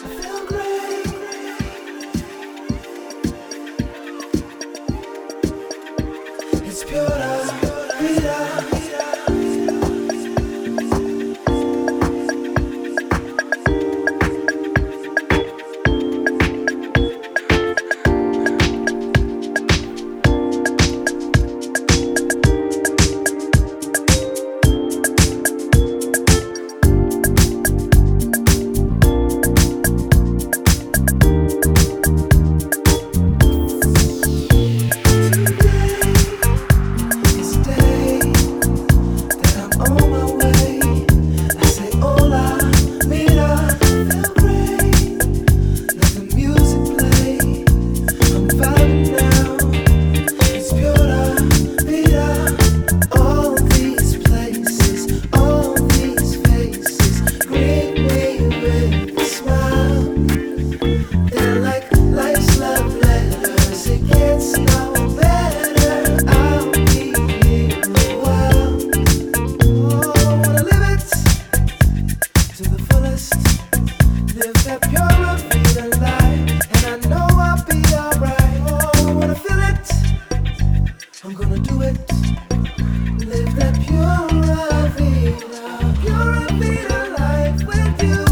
feel great. It's pura vida. I'm gonna do it. Live that pura vida life with you.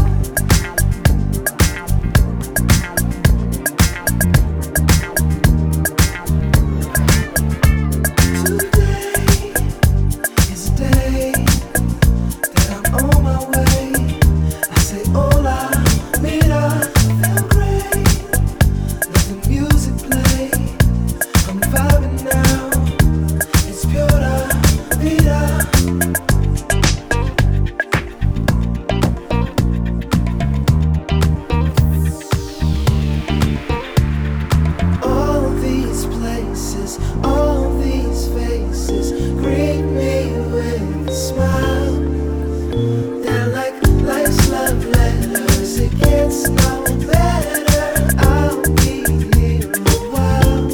Today is a day that I'm on my way. I say hola, mira, feel great. Let the music play. I'm vibing now. It's pura vida. All these places, all these faces greet me with a smile. They're like life's love letters. It gets no better. I'll be here a while.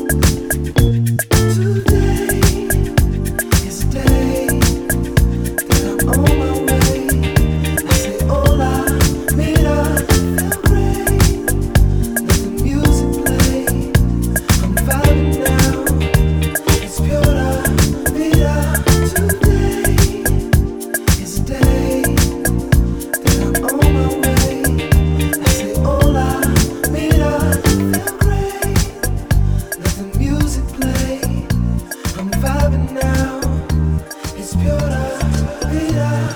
Today is a day that I'm on my way. I say hola, mira, feel great. Let the music play. I'm vibing now. It's pura vida. Today is a day that I'm on my way. I say hola, mira, feel great. Let the music play. I'm vibing now. It's pura vida.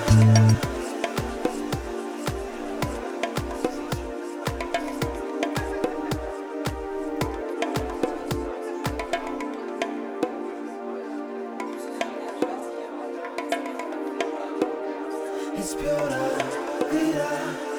It's pura vida.